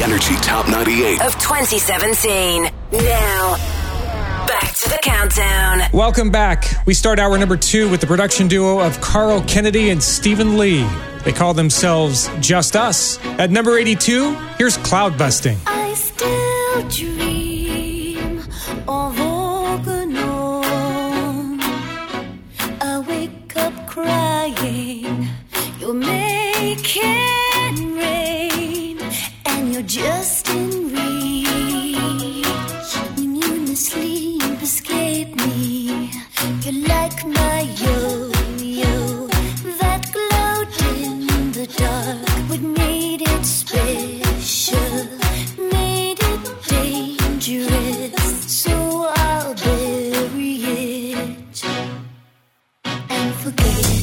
Energy Top 98 of 2017. Now, back to the countdown. Welcome back. We start hour number 2 with the production duo of Carl Kennedy and Stephen Lee. They call themselves Just Us. At number 82, here's Cloud Busting. I still dream of Organon. I wake up crying. You're making rain, and you're just in reach. When you in the sleep escape me, you're like my yo-yo that glowed in the dark. What made it special, made it dangerous. So I'll bury it and forget it.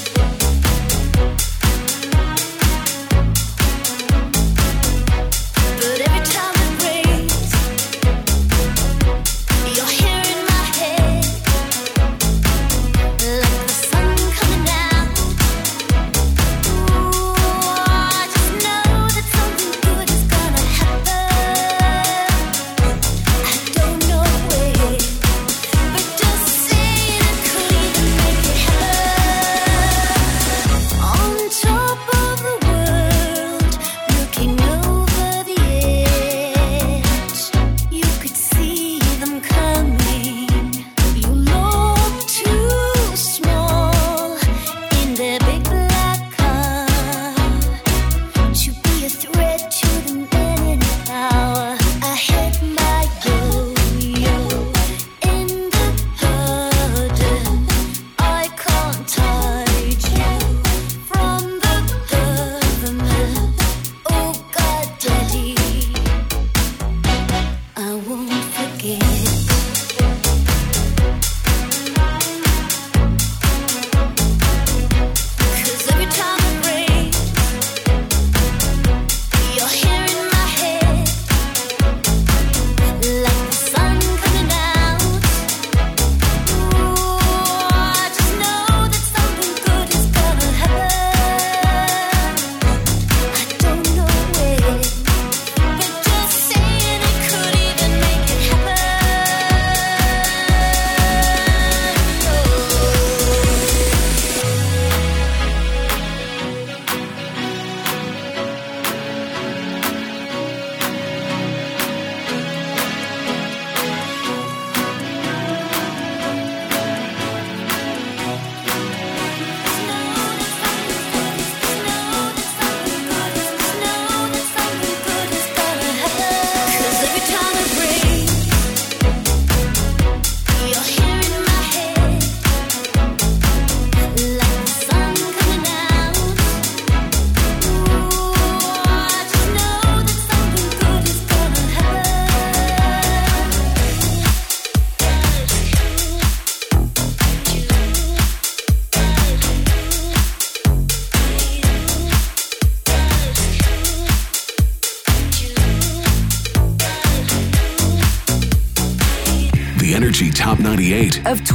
Energy Top 98 of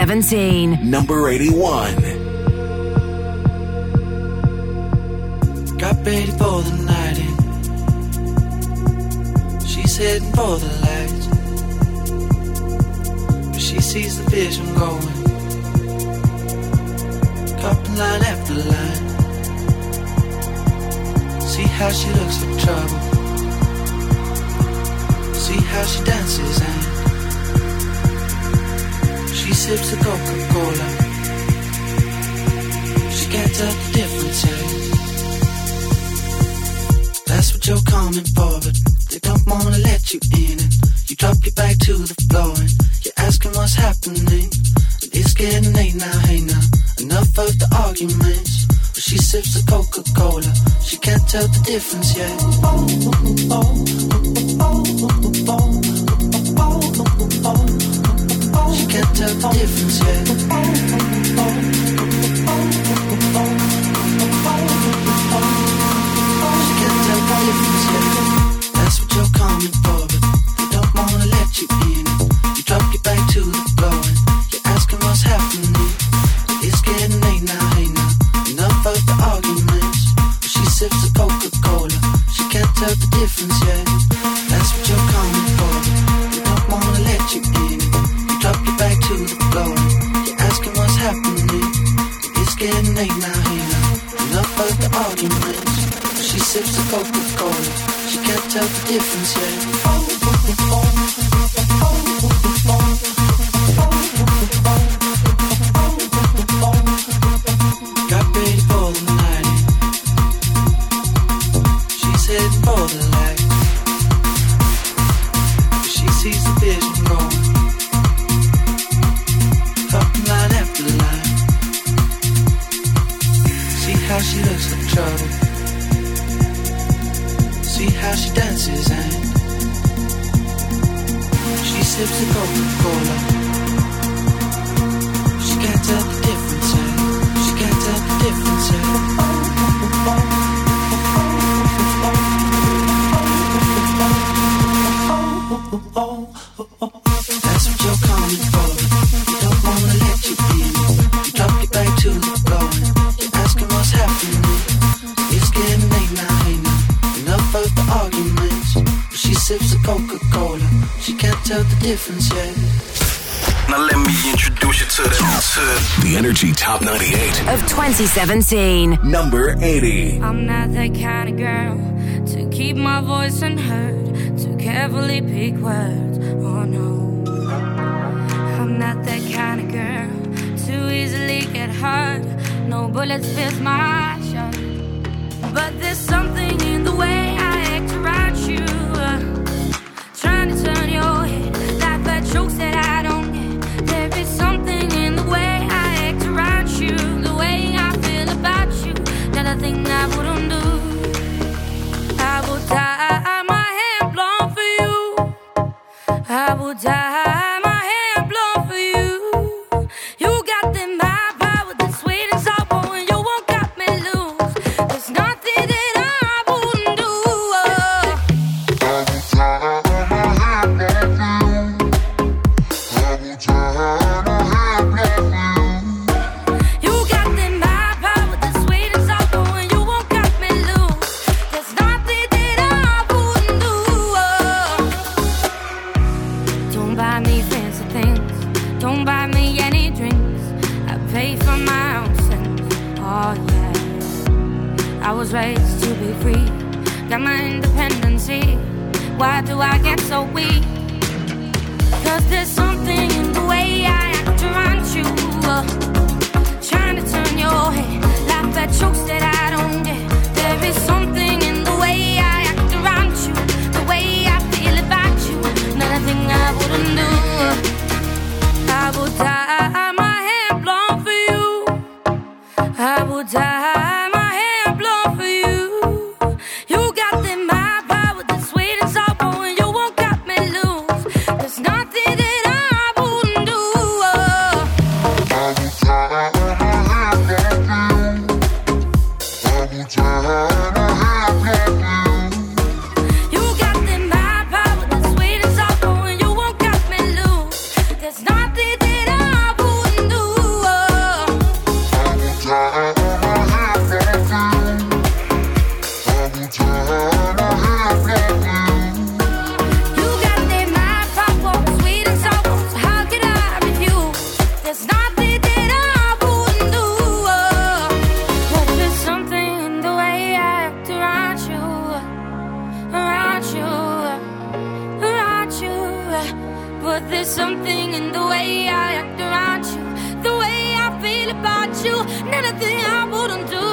2017. Number 81. Got ready for the night in. She's heading for the lights, but she sees the vision going, cupping line after line. See how she looks for trouble, see how she dances and she sips the Coca-Cola. She can't tell the difference yet. That's what you're coming for, but they don't wanna let you in. And you drop your back to the floor and you're asking what's happening. And it's getting late now, hey now. Enough of the arguments. But she sips the Coca-Cola. She can't tell the difference yet. She can't tell the difference yet. She can't tell the difference yet. That's what you're coming for, but they don't wanna let you in. You drop your back to the floor and you're asking what's happening. It's getting late now, hey now. Enough of the arguments. But she sips the Coca-Cola. She can't tell the difference yet. That's what you're coming for. They don't wanna let you in. You drop your back to the floor. You're asking what's happening. It's getting late now, hey now. Enough of the arguments. She sips the Coca-Cola. She can't tell the difference yet. Got ready for the night. She's heading for the light. She sees the vision growing. Up line after line. See how she looks like trouble. See how she dances and she sips the Coca-Cola. She can't tell the difference, eh? She can't tell the difference, eh? That's what you're coming for. You don't wanna let you in. You drop your back to the floor. You're asking what's happening. It's getting late now, hey now. Enough of the arguments. She sips the Coca-Cola. She can't tell the difference yet. Now let me introduce you to the Energy Top 98 of 2017. Number 80. I'm not that kind of girl to keep my voice unheard, to carefully pick words. Oh no, I'm not that kind of girl to easily get hurt. No bullets pierce my shirt. But there's something in the way I act around you, trying to turn your head, laugh at jokes that I don't get. There is something in the way I act around you, the way I feel about you, not a thing I wouldn't do. I will dye my hair blonde for you. I will dye my hair blonde for you. You got them high power, the sweet and sour, and you won't got me loose. There's nothing that I wouldn't do. You got them high power, the sweet and sour, and you won't got me loose. There's nothing that I wouldn't do. Don't buy me fancy things, don't buy me any drinks. I pay for my own sins. Oh yeah, I was raised to be free, got my independency. Why do I get so weak? Cause there's something in the way I act around you, trying to turn your head, laugh at jokes that I don't get. There is something in the way I act around you, the way I feel about you, nothing I wouldn't do. I will dye my hair blonde for you. I will dye my hair blonde for you. You got them high power, the sweet and sour, and you won't got me loose. There's nothing that I wouldn't do. You got them high power, the sweet and sour, and you won't got me loose. There's nothing that I wouldn't do. You got them high power, sweet and sour, so how could I refuse? There's nothing that I wouldn't do. But there's something in the way I act around you, around you, around you. But there's something in the way I act around you, the way I feel about you, nothing I wouldn't do.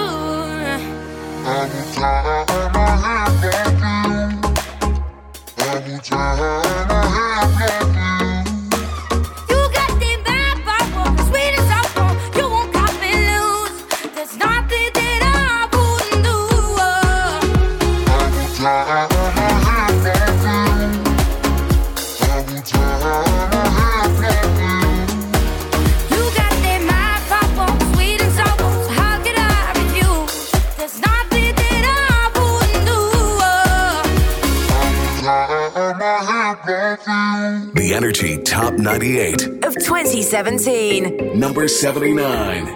You got them bad power, sweet and sour, you won't got me loose. There's nothing that I wouldn't do. You got them high power, sweet and sour, so how could I refuse? There's nothing that I wouldn't do. The Energy Top 98 of 2017. Number 79.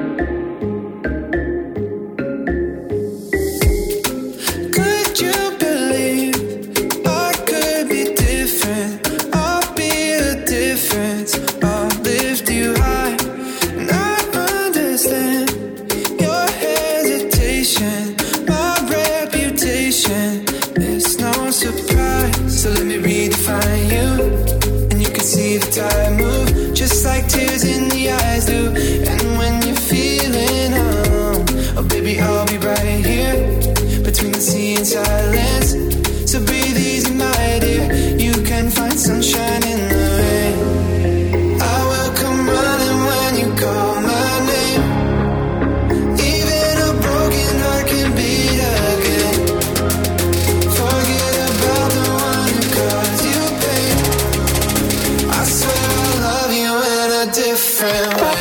Could you be patient, it's no surprise. So let me redefine you, and you can see the tide move, just like tears in the eyes do. And when you're feeling oh baby, I'll be right here between the sea and silence. So breathe easy, my dear, you can find sunshine in the rain. I will come running when you call my name. Even a broken heart can beat again. Forget about the one who caused you pain. I swear I'll love you in a different way.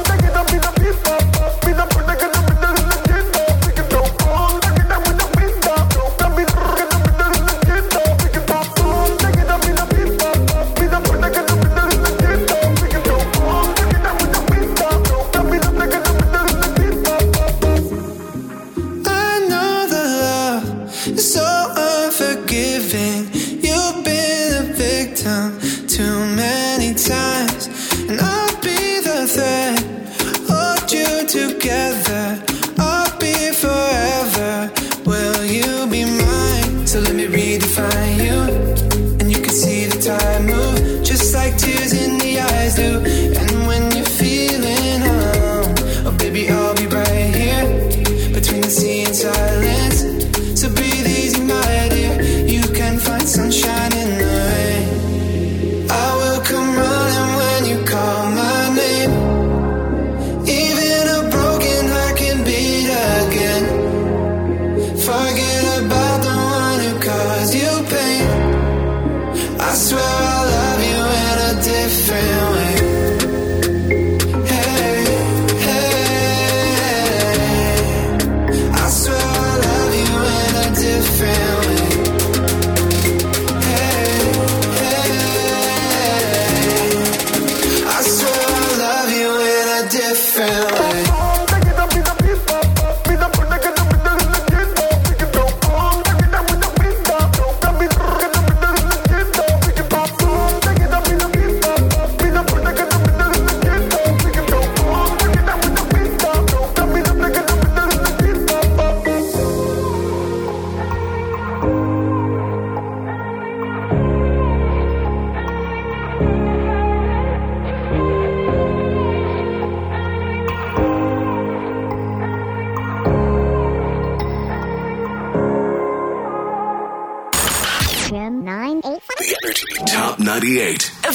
Top 98 of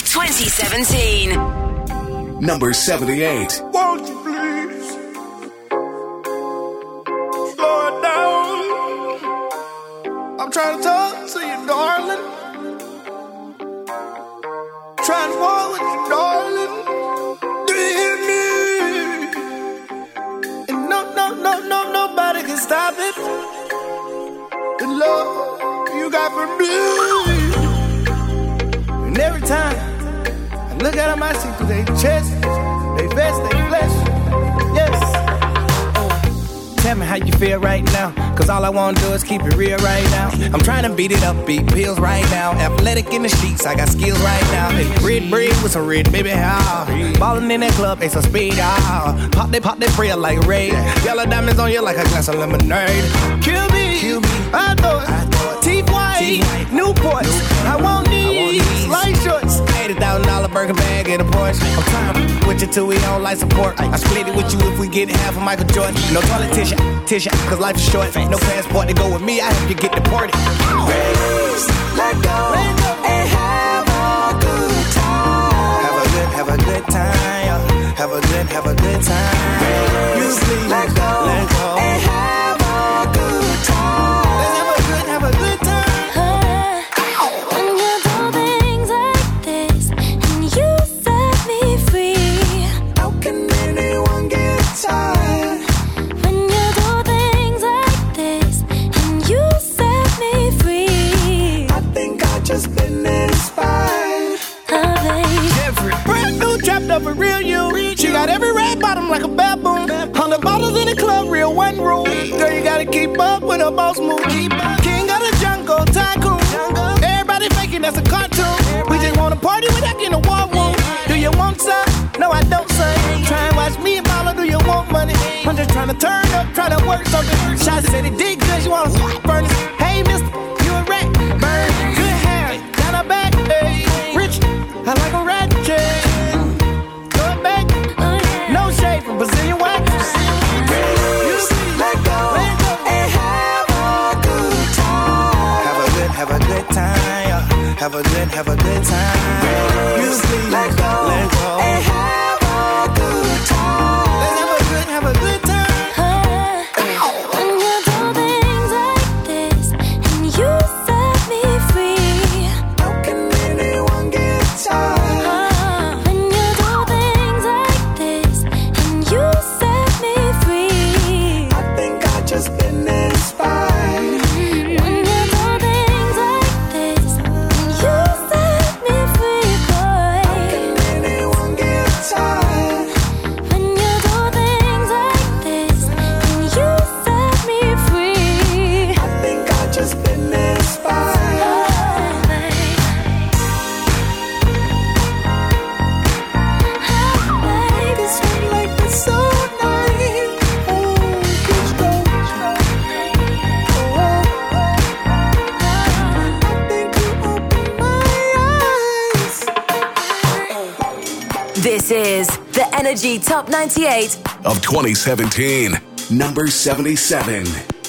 2017. Number 78. Won't you please slow it down? I'm trying to talk to you, darling. Trying to walk with you, darling. Do you hear me? And nobody can stop it. The love you got for me. And every time I look at them, I see through their chest, they vest, they flesh. Yes. Tell me how you feel right now, cause all I wanna do is keep it real right now. I'm trying to beat it up, beat pills right now. Athletic in the streets, I got skills right now. Hey, red bread with some red, baby, how? Ballin' in that club, they some speed, ah. Pop they prayer like Ray. Yellow diamonds on you like a glass of lemonade. Kill me, I thought it. Teeth white, Newports. I want these light shorts. $80,000 burger bag in a Porsche. I'm trying to with you till we on life support. I split it with you if we get half of Michael Jordan. No toilet tissue, cause life is short. No passport to go with me, I help you get deported. Raise, let go, and have a good time. Have a good time. Have a good time. Raise, let go, and have a good time. Let's have a good time. When you do things like this and you set me free, how can anyone get tired? when you do things like this and you set me free, I think I just been inspired. Jeffrey, brand new, trapped up a real you. She got every red bottom like a baboon. 100 bottles in the club, real one room. Girl, you gotta keep up with her boss move. King of the jungle, tycoon. Everybody faking that's a cartoon. We just wanna party without getting a war room. Do you want some? No, I don't, son. Try and watch me and Mama, do you want money? I'm just trying to turn up, try to work something. Shots said it did good, you wanna furnace. Hey, have a good time. You please let go and have a good time. Let's have a good time. When you do things like this and you set me free, How can anyone get tired? when you do things like this and you set me free, I think I just been inspired. when you do things like this and you set me free, boy. Anyone get tired? When you do things like this and you set me free, I think I just been inspired. This feel like it's so nice. Oh, it's gold. I think you opened my eyes. This is the Energy Top 98. Of 2017. Number 77.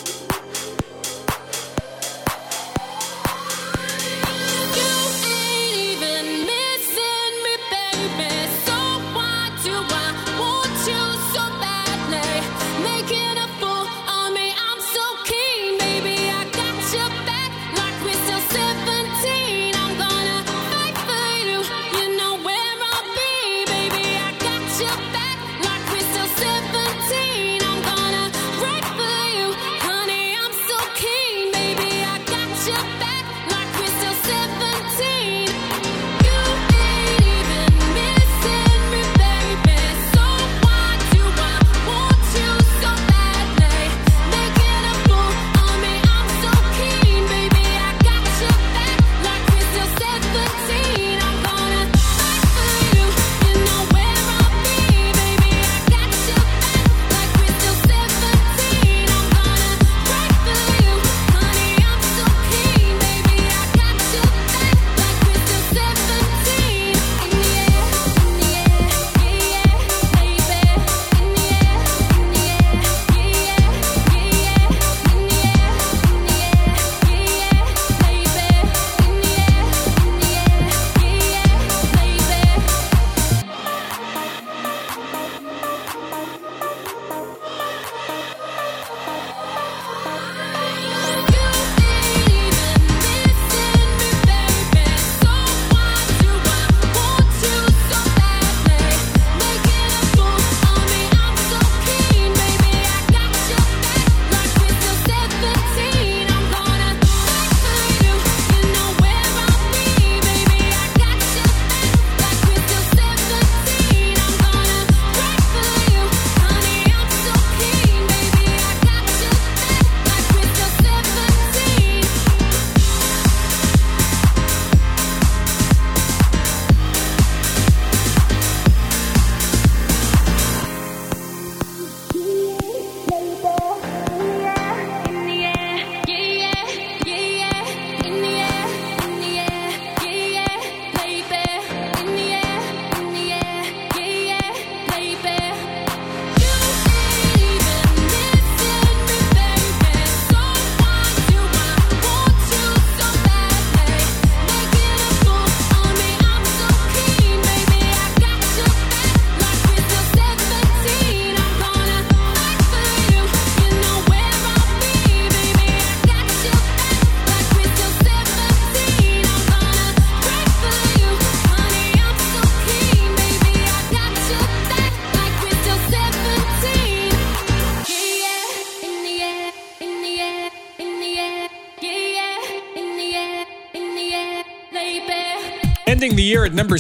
Ending the year at number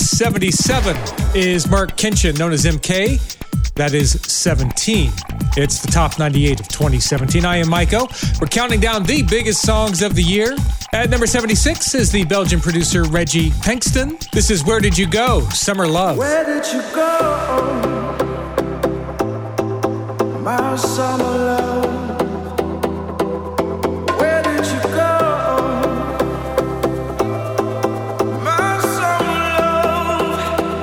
77 is Mark Kenshin, known as MK. That is 17. It's the top 98 of 2017. I am Maiko. We're counting down the biggest songs of the year. At number 76 is the Belgian producer Reggie Pinkston. This is Where Did You Go? Summer Love. Where did you go? My summer love. Where did you go? My summer love.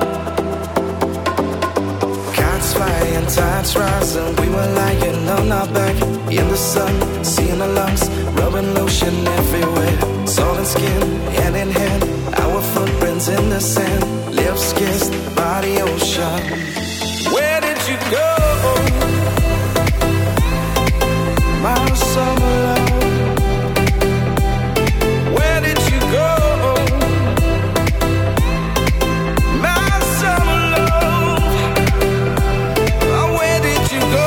Cats flying, tides rising. We were lying on our back in the sun, seeing the lungs, rubbing lotion everywhere. Salt and skin, hand in hand. footprints in the sand, lips kissed by the ocean. Where did you go, my summer love? Where did you go, my summer love? Oh, where did you go,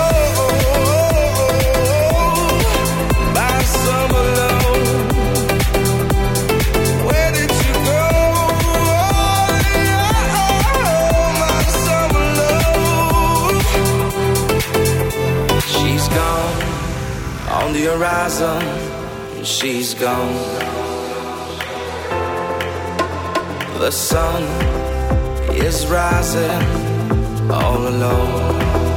my summer love? Where did you go, my summer love? She's gone on the horizon, she's gone. The sun is rising all alone.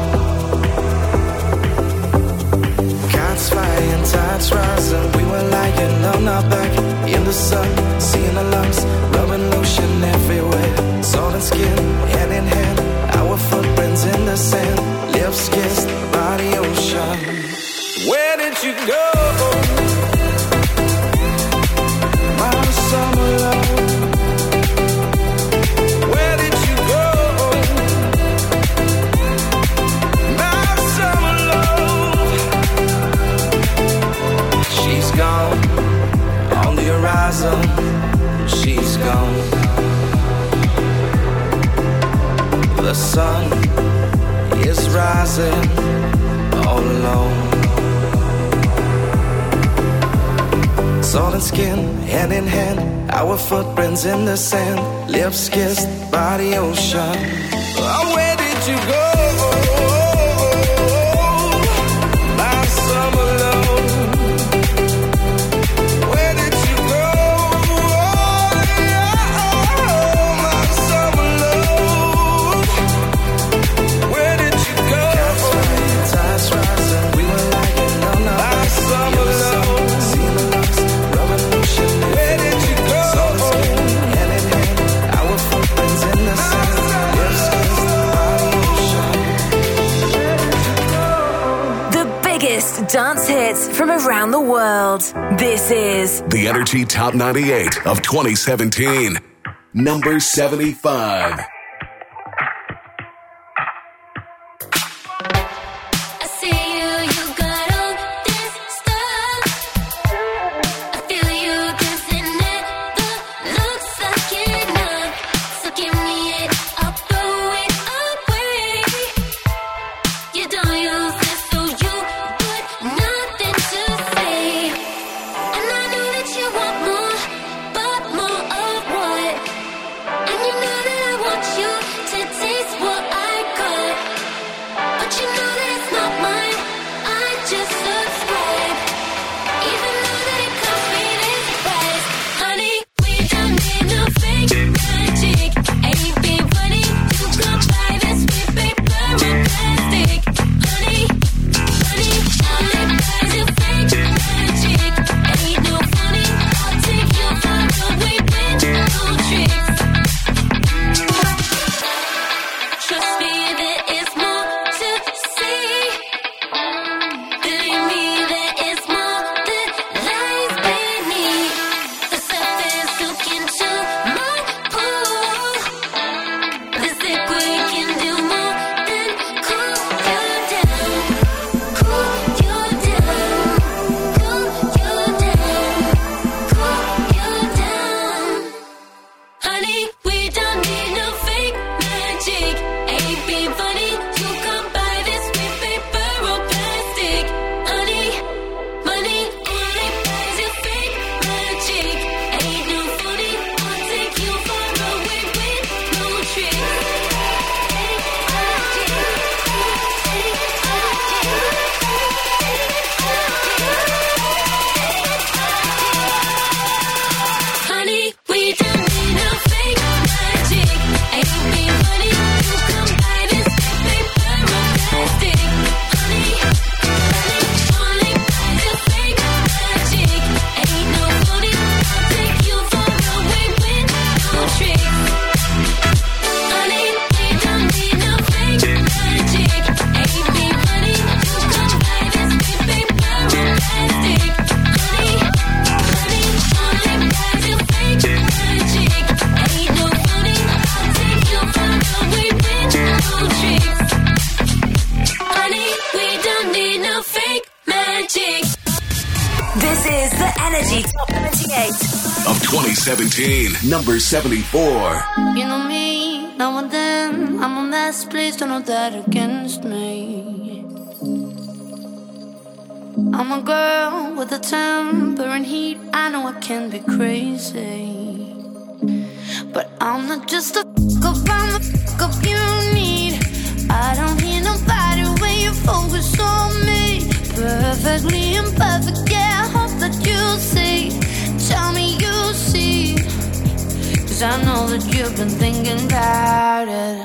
Kites flying, tides rising. We were lying on our back in the sun, seeing our lungs, rubbing lotion everywhere. Salt and skin, hand in hand, our footprints in the sand, lips kissed by the ocean. Where did you go, my summer love? Where did you go, my summer love? She's gone on the horizon, she's gone. The sun is rising all alone. Salt and skin, hand in hand, our footprints in the sand, lips kissed by the ocean. Oh, where did you go, my summer love? Where did you go, my summer love? Where did you go? Tides rising, we were lying on our back. Summer love. Where did you go? Hand in hand, our footprints in the sand, lips kissed by the ocean. The biggest dance hits from around the world. This is The Energy Top 98 of 2017. Number 75. I see you got all this stuff. I feel you dancing it, the looks like enough. So give me it, I'll throw it away. You don't use it, so you got nothing to say. And I know that you want more, but more of what? And you know that I want you. of 2017. Number 74. You know me, now and then I'm a mess, please don't hold that against me. I'm a girl with a temper and heat, I know I can be crazy, but I'm not just a fuck up, I'm the fuck up you need. I don't hear nobody when you focus on me. Perfectly imperfect, yeah, I hope that you see. Tell me you see, 'cause I know that you've been thinking about it.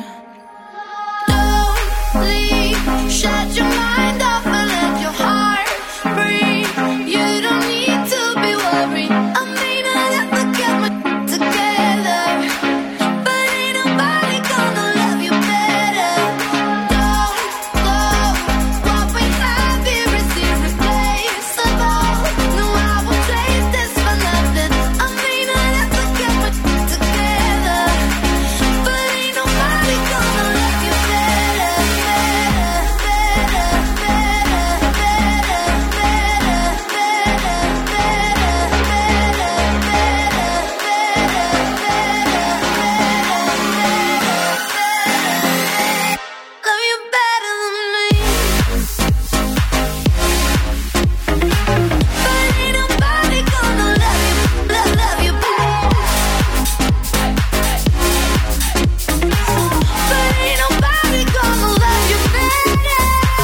Don't leave, shut your mind off and let your heart breathe. You don't need to be worried, I may not ever get my together, but ain't nobody gonna love you better. Don't go, what we have here is irreplaceable. No, I won't trade this for nothing, I may not ever get my together, but ain't nobody gonna love you better, love you better than me. But ain't nobody gonna love you better. But ain't nobody gonna love you better.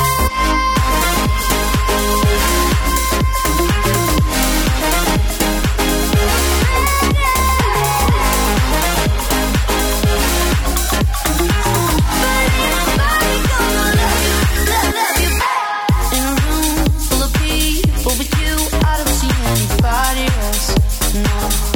In a room full of people with you, I don't see anybody else. No.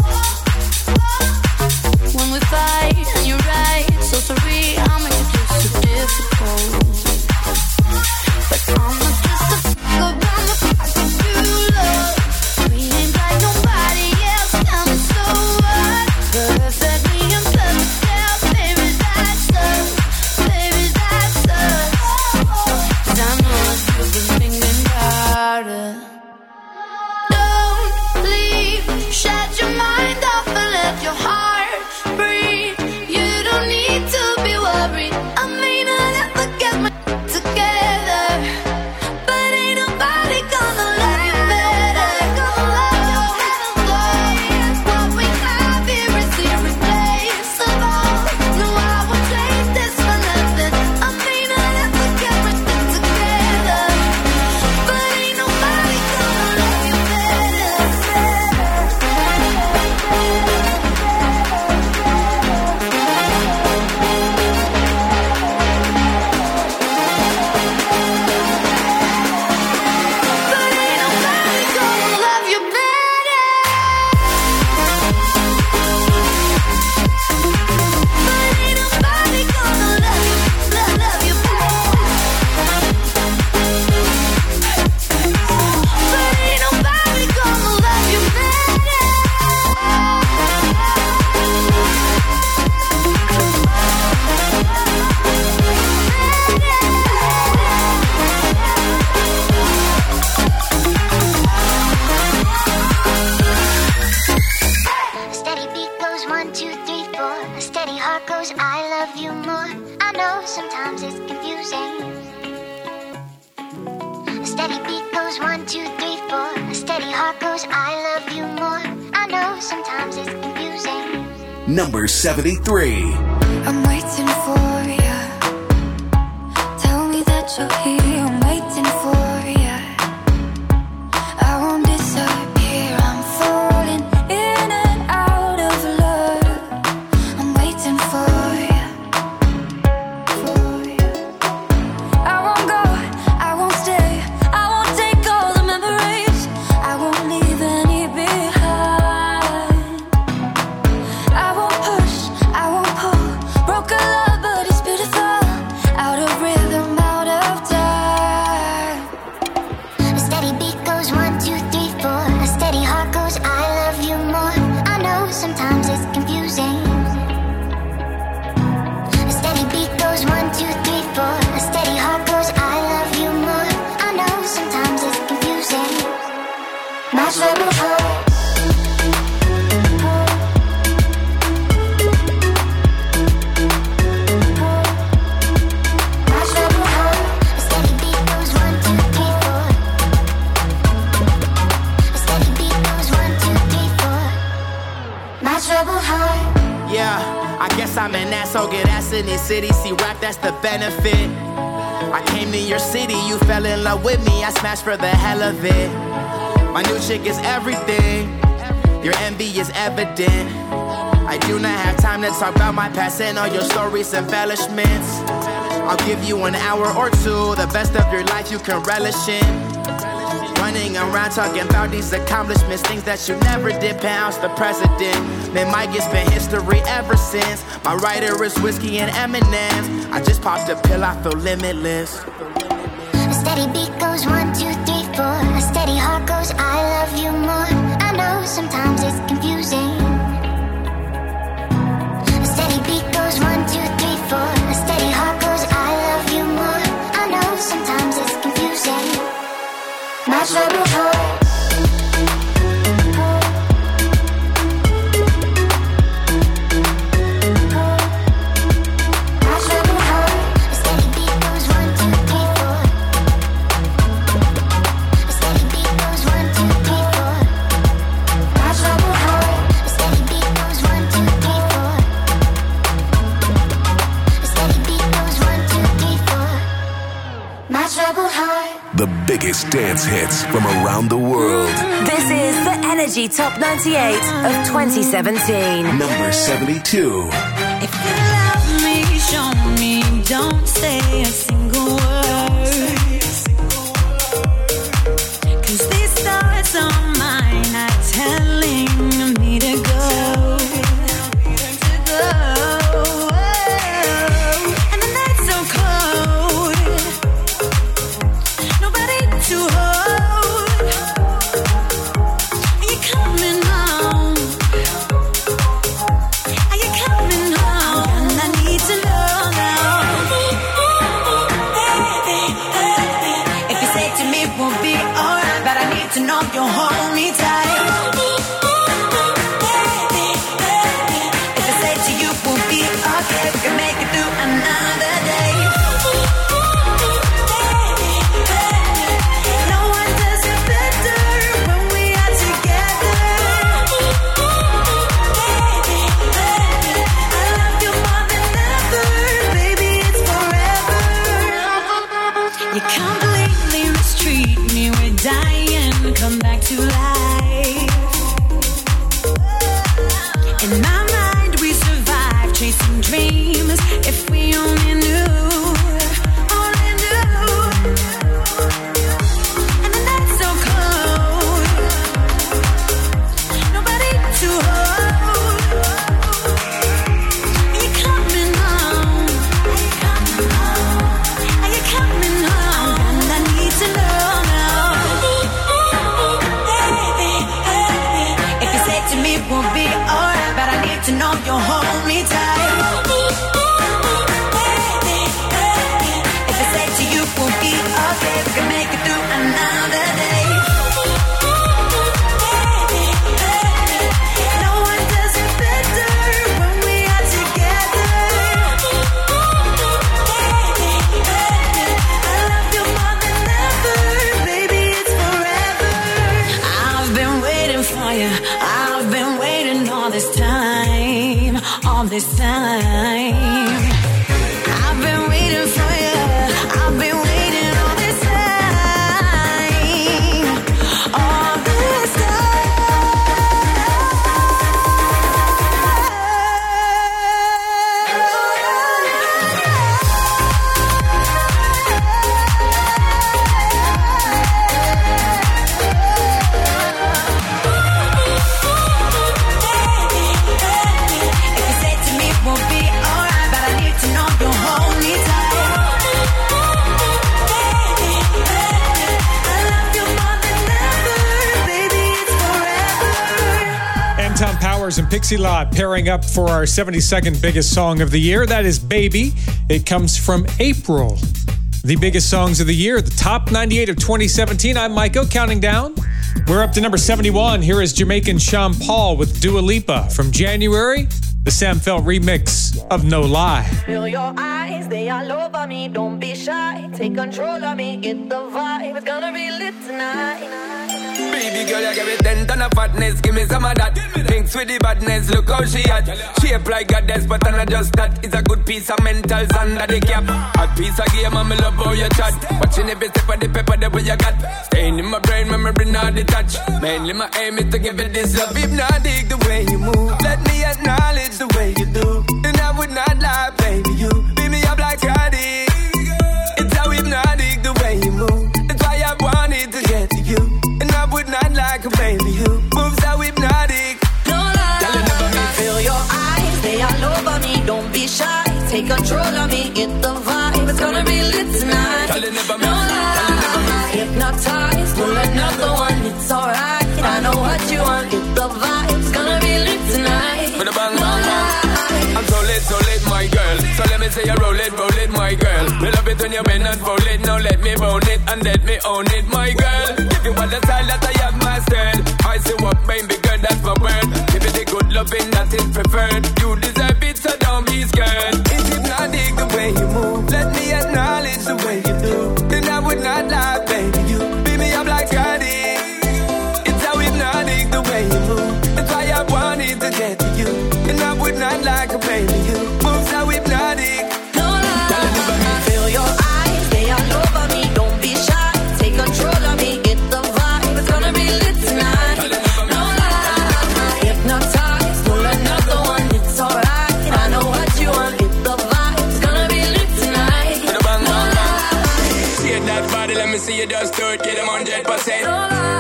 When we fight and you're right, so sorry I make it just so difficult. But I'm not just a fuck up, I'm a fuck up you love. We ain't like nobody else, tell me so what? Perfectly imperfect, yeah, baby, that's us. Baby, that's us. 'Cause I know that you've been thinking about it. Don't leave, shut your mind off and let your heart breathe. You don't need to be worried, I may not ever get my together, but ain't nobody gonna love you better. What we have here is irreplaceable. No, I won't trade this for nothing, I may not ever get my together, but ain't nobody gonna love you better. But ain't nobody gonna love you better. But ain't nobody gonna love you better. But ain't nobody gonna love you better. A steady beat goes 1, 2, 3, 4. A steady heart goes, I love you more. I know sometimes it's confusing. A steady beat goes 1, 2, 3, 4. A steady heart goes, I love you more. I know sometimes it's confusing. Number 73. I'm waiting for ya. Tell me that you're here. I'm waiting for ya. I won't disappear. I'm falling in and out of love. I'm waiting for ya. I won't go. I won't stay. I won't take all the memories. I won't leave any behind. I won't push, I won't pull. Broken love, but it's beautiful. Out of rhythm, out of time. troubled heart. Yeah, I guess I'm an asshole, get ass in these cities. See rap, that's the benefit. I came to your city, you fell in love with me. I smashed for the hell of it. My new chick is everything. Your envy is evident. I do not have time to talk about my past and all your stories, embellishments. I'll give you an hour or two, the best of your life you can relish in. Running around talking about these accomplishments, things that you never did, pounds the president. Man, Mike, it's been history ever since. My writer is whiskey and M&M's. I just popped a pill, I feel limitless. A steady beat goes 1, 2, 3, 4. A steady heart goes, I love you more. I know sometimes it's confusing. A steady beat goes 1, 2, 3, 4. A steady heart goes, I love you more. I know sometimes it's confusing. My troubled heart. The biggest dance hits from around the world. This is the Energy Top 98 of 2017. Number 72. If you love me, show me, don't say a single word. 'Cause these thoughts are mine are telling me to go. And the night's so cold, nobody to hold. Are you coming home? Are you coming home? And I need to know now. If you say to me we'll be alright, but I need to know you'll hold me tight. If I say to you we'll be okay, we can make it through another day. No one does it better when we are together. I love you more than ever, baby, it's forever. You completely mistreat me, we're dying, come back to life. In my mind we survive, chasing dreams. If we only knew, only knew. And the night's so cold, nobody to hold. Are you coming home? Are you coming home? Are you coming home? And I need to know now. If you say to me we'll be alright, but I need to know you'll hold me tight. If I say to you we'll be okay, we can make it through another day. No one does it better when we are together. I love you more than ever, baby, it's forever. I've been waiting for you, I've been waiting all this time, all this time. I've been waiting for you, I've been waiting all this time, all this If you say to me we'll be alright, but I need to know you'll hold me tight. I love you more than ever, baby, it's forever. Anton Powers and Pixie Lott pairing up for our 72nd biggest song of the year. That is Baby. It comes from April. The biggest songs of the year, the top 98 of 2017. I'm Mike-O, counting down. We're up to number 71. Here is Jamaican Sean Paul with Dua Lipa from January, the Sam Feldt remix of No Lie. Feel your eyes, they all over me. Don't be shy, take control of me. Get the vibe, it's gonna be lit tonight. Baby girl, you give me 10 ton of fatness, give me some of that. Thinks with the badness, look how she at. Shape like goddess, but I'm not just that. It's a good piece of mentals under the cap. A piece of game, and me love how you chat. Watching every step of the pepper, the way you got. Staying in my brain, memory not detached. Mainly my aim is to give it this love. If not dig the way you move, let me acknowledge the way you do. And I would not lie, baby, you beat me up like Cardi. It's how hypnotic the way you move. That's why I wanted to get to you. And I would not like a baby who moves so hypnotic. No lie, feel your eyes, they all over me. Don't be shy, take control of me. Get the vibe, it's gonna be lit tonight. No lie, hypnotized, pull another one. It's alright, I know what you want. Get the vibe, it's gonna be lit tonight. No lie, I'm so lit, my girl. So let me say you roll it, my girl. We love it when you bend and roll it. Now let me bone it and let me own it, my girl. If you want the style that I have mastered, I say what baby girl, that's my word. Give it the good loving that is preferred. You deserve it, so don't be scared. It's hypnotic the way you move. Let me acknowledge the way you do. Then I would not lie, baby. You beat me up like Cardi. It's how hypnotic the way you move. That's why I wanted to get to you. And I would not like a baby. You move so hypnotic. no lie, feel your eyes, they all over me. Don't be shy, take control of me. Get the vibe, it's gonna be lit tonight. No lie, hypnotized, pull another one. It's alright, I know what you want. Get the vibe, it's gonna be lit tonight. No lie, See that body, let me see you just do it, get them 100%. no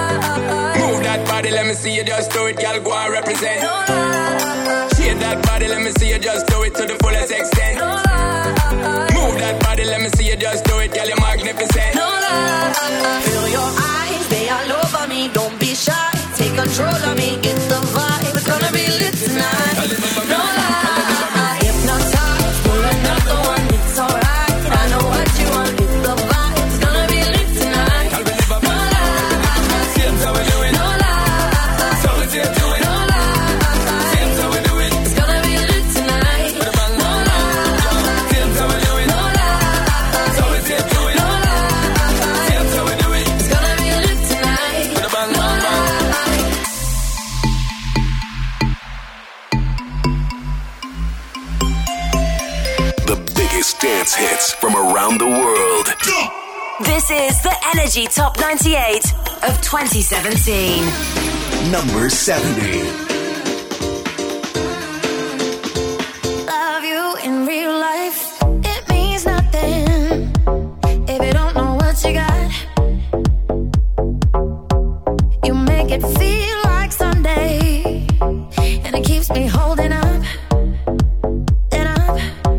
lie, Move that body, let me see you just do it, girl, go and represent. no lie, Shake that body, let me see you just do it to the fullest extent. no lie, Move that body, let me see you just do it, girl, you're magnificent. no lie. Feel your eyes, they all over me. Don't be shy, take control of me. Get the vibe, it's gonna be lit tonight. No lie, hypnotized, pull another one. It's alright, I know what you want. Get the vibe, it's gonna be lit tonight. No lie, Seems how we do it, no lie, so we say do it. no lie. Seems how we do it, It's gonna be lit tonight. No lie, seems how we do it, no lie, so we say do it. no lie. Seems how we do it, It's gonna be lit tonight. No lie. The biggest dance hits from around the world. This is the Energy Top 98 of 2017. Number 70. Love you in real life, it means nothing if you don't know what you got. You make it feel like Sunday, and it keeps me holding up and up.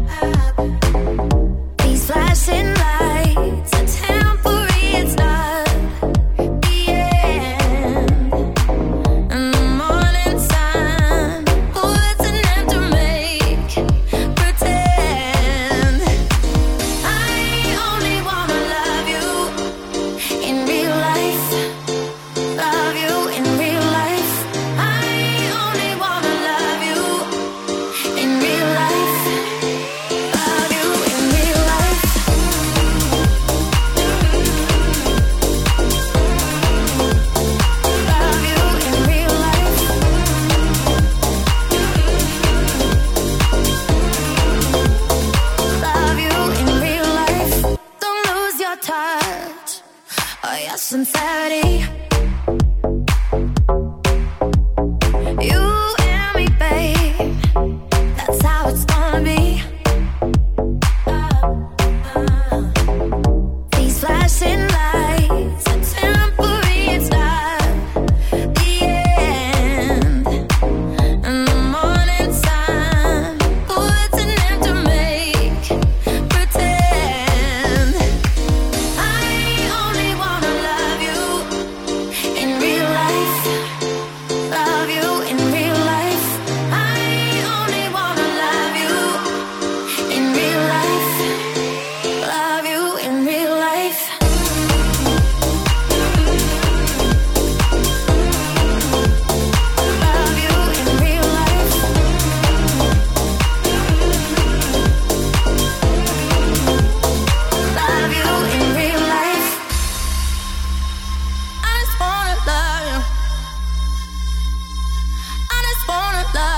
These flashing lights are temporary, it's not the end. And the morning sun, oh, that's enough to make pretend. I only wanna love you in real life. Love you in real life. I only wanna love you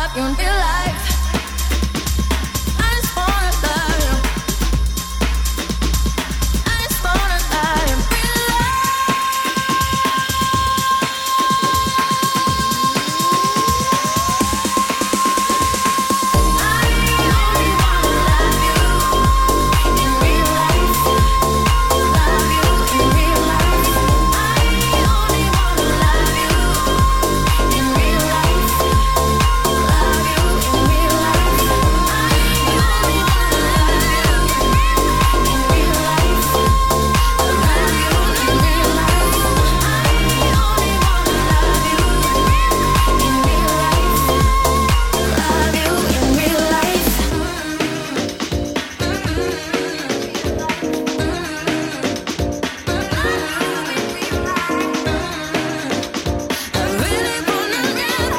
love you in real life. I just wanna love you. I just wanna love you in real life. I only wanna love you in real life. Love you in real life. I only wanna love you in real life. Love you in real life. I only wanna love you in real life. Love you in real life. I only wanna love you in real life. Love you in real life. I really wanna love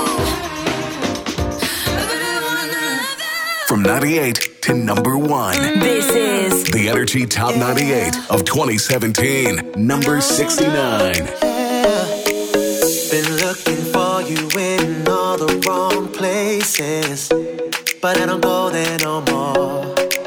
you. From 98 to number 1. This is The Energy Top 98 of 2017. Number 69. Been looking for you in all the wrong places, but I don't go there no more.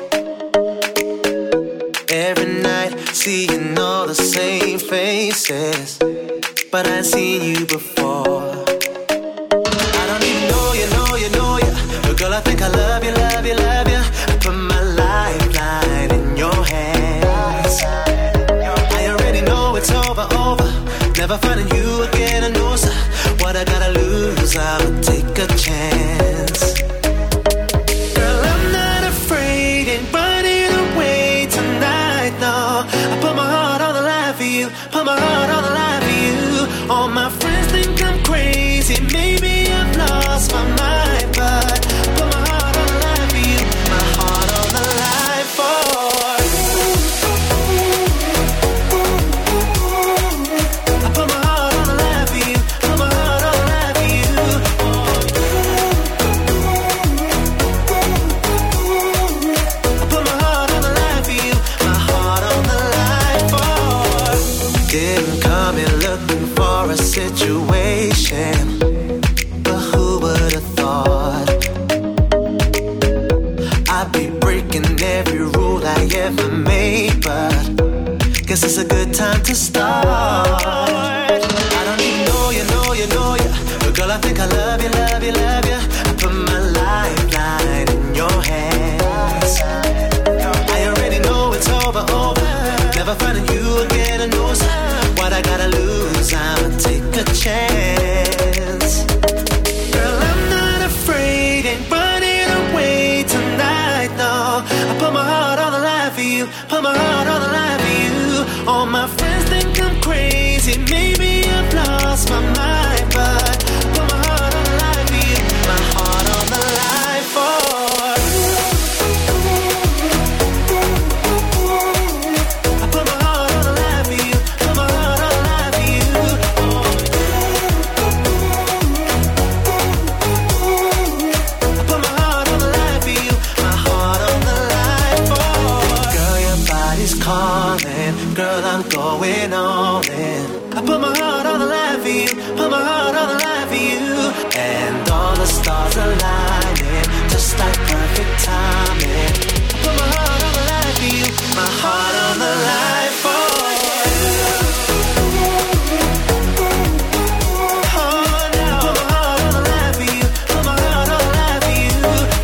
Every night, seeing all the same faces, but I ain't seen you before. I don't even know you, but girl, I think I love you, love you, love you. I put my lifeline in your hands. I already know it's over, never finding you again, I know, so what I gotta lose, I would take a chance. Girl, I'm not afraid, ain't running away tonight, no. I put my heart on the line for you, put my heart on the line for you. All my friends think I'm crazy, maybe I've lost my mind, but I put my heart on the line for you, my heart on the line for you. I put my heart on the line for you, put my heart on the line for you. I put my heart on the line for you, my heart on the line for you. Didn't come in looking for a situation, but who would have thought I'd be breaking every rule I ever made, but guess it's a good time to start. I don't even know you, but girl, I think I love you, love you, love you. I put my lifeline in your hands. I already know it's over, never finding you again, I know, so what I gotta lose, I'ma take a chance. Girl, I'm not afraid, ain't running away tonight, no. I put my heart on the line for you, put my heart on the line for you. All my friends think I'm crazy, maybe I've lost my mind, but I put my heart on the line for you, my heart on the line for you. I put my heart on the line for you, put my heart on the line for you. I put my heart on the line for you, my heart on the line for you. Girl, your body's calling, girl, I'm going all in. I put my heart on the line for you, put my heart on the line for you. And all the stars aligning, just like perfect timing. I put my heart on the line for you, my heart on the line for you. Oh, now. Put my heart on the line for you, put my heart on the line for you.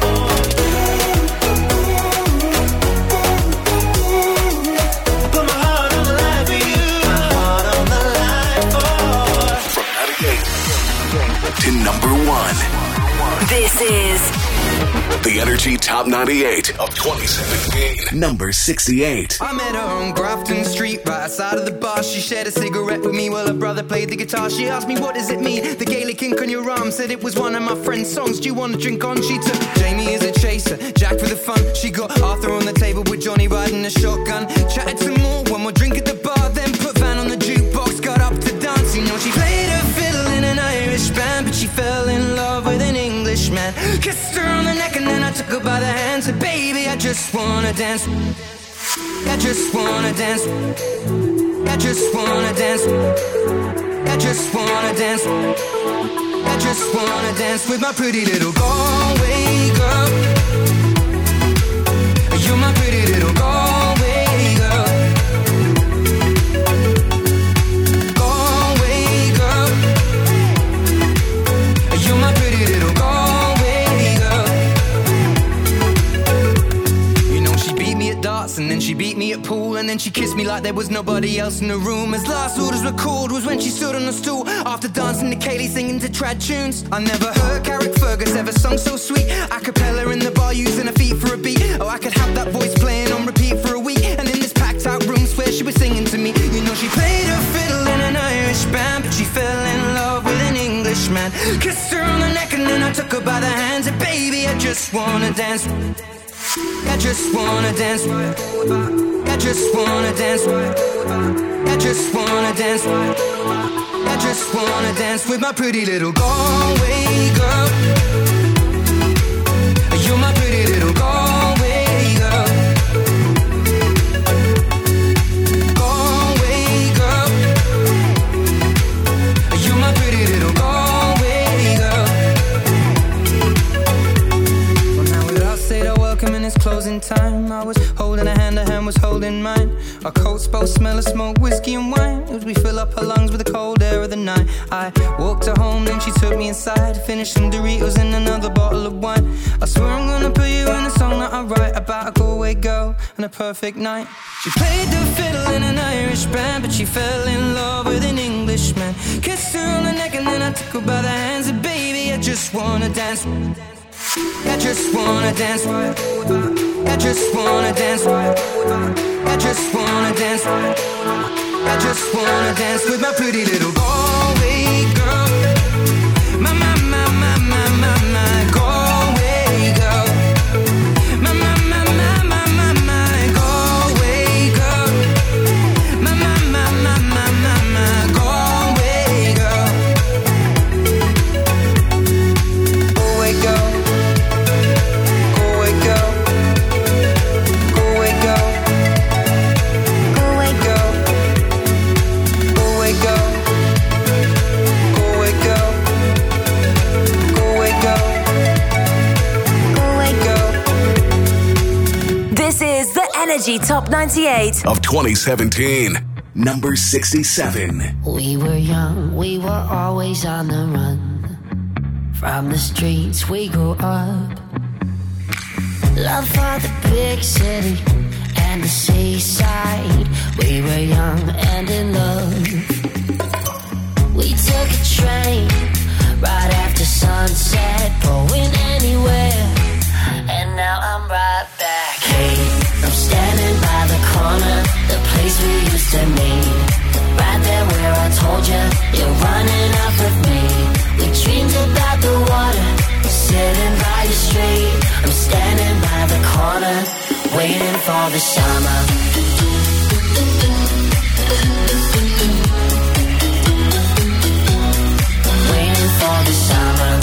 I put my heart on the line for you, my heart on the line for you. From 98 to number 1. This is The Energy Top 98 of 2017. Number 68. I met her on Grafton Street, right outside of the bar. She shared a cigarette with me while her brother played the guitar. She asked me, what does it mean? The Gaelic ink on your arm, said it was one of my friend's songs. Do you want to drink on? She took Jamie as a chaser, Jack for the fun. She got Arthur on the table with Johnny riding a shotgun. Chatted some more, one more drink at the bar, then put Van on the jukebox, got up to dance. You know, she played her fiddle in an Irish band, but she fell in love with an Englishman. Kissed her on the neck and then I took her by the hand. Said, baby, I just wanna dance. I just wanna dance. I just wanna dance. I just wanna dance. I just wanna dance with my pretty little Galway girl. You're my pretty little Galway girl. Galway girl. You're my pretty little Galway girl. You know she beat me at darts and then she beat me at pool and then she kissed me like there was nobody else in the room. As last orders were called was when she stood on a stool after dancing to Kaylee singing to trad tunes. I never heard Carrick Fergus ever sung so sweet. A cappella in the bar using her feet for a beat. Oh, I could have that voice playing on repeat for a week. And in this packed out room, swear she was singing to me. You know she played her fiddle in an Irish band, but she fell in love with an Englishman. Kissed her on the neck and then I took her by the hands. And baby, I just wanna dance. I just wanna dance. I just wanna dance. I just wanna dance. I just wanna dance with my pretty little Galway girl. You're my pretty little Galway girl. Galway girl. You're my pretty little Galway girl. Well, now with us said our welcome and it's closing time, I was holding her hand was holding mine. Our coats both smell of smoke, whiskey and wine as we fill up her lungs with the cold air of the night. I walked her home, then she took me inside, finished some Doritos and another bottle of wine. I swear I'm gonna put you in a song that I write about a Galway girl and a perfect night. She played the fiddle in an Irish band, but she fell in love with an Englishman. Kissed her on the neck and then I took her by the hands. And baby, I just wanna dance. I just wanna dance. I just wanna dance. I just wanna dance. I just wanna dance with my pretty little Galway girl. My, my, my, my, my, my, my Galway girl. My, my, my, my, my, my, my Galway girl. My, my, my, my, my, my, my Galway girl. Galway girl. Galway girl. Galway girl. Galway girl. Galway girl. Galway girl. Galway girl. Galway girl. This is the Energy Top 98 of 2017. Number 67. We were young, we were always on the run. From the streets we grew up. Love for the big city and the seaside. We were young and in love. We took a train right after sunset, going anywhere. And now I'm right back. Hey, I'm standing by the corner, the place we used to meet. Right there where I told you, you're running off with me. We dreamed about the water, sitting by the street. I'm standing by the corner, waiting for the summer. Waiting for the summer.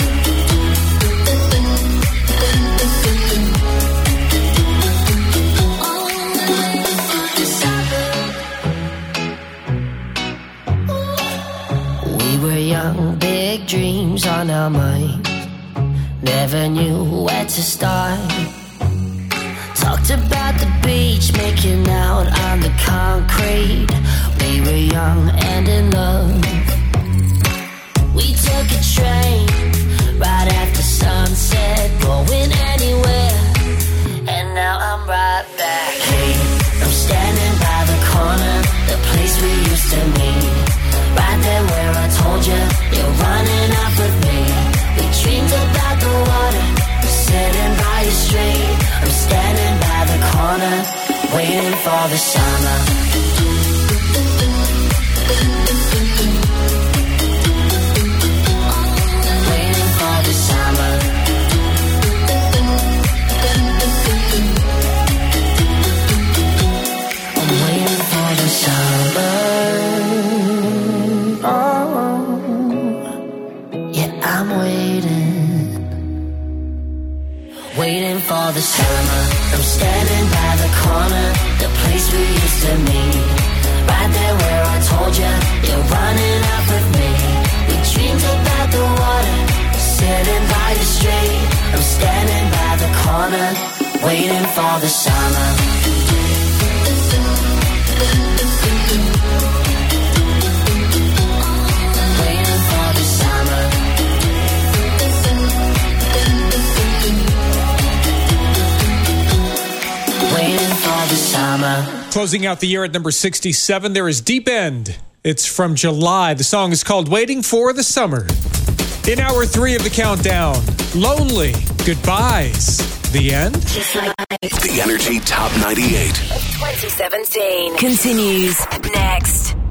We were young, big dreams on our mind. Never knew where to start. Talked about the beach, making out on the concrete. We were young and in love. We took a train right after sunset, going anywhere. And now I'm right back. Hey, I'm standing by the corner, the place we used to meet. Right there where I told you, you're running off with me. We dreamed about the water, sitting by the street. I'm standing by the corner, waiting for the summer. Waiting for the summer. I'm waiting for the summer. I'm waiting for the summer. I'm standing by the corner, the place we used to meet. Right there where I told you, you're running off with me. We dreamed about the water, sitting by the street. I'm standing by the corner, waiting for the summer. Waiting for the summer. Waiting for the summer. Closing out the year at number 67, there is Deep End. It's from July. The song is called Waiting for the Summer. In hour 3 of the countdown, Lonely, Goodbyes, The End. The Energy Top 98 of 2017 continues next.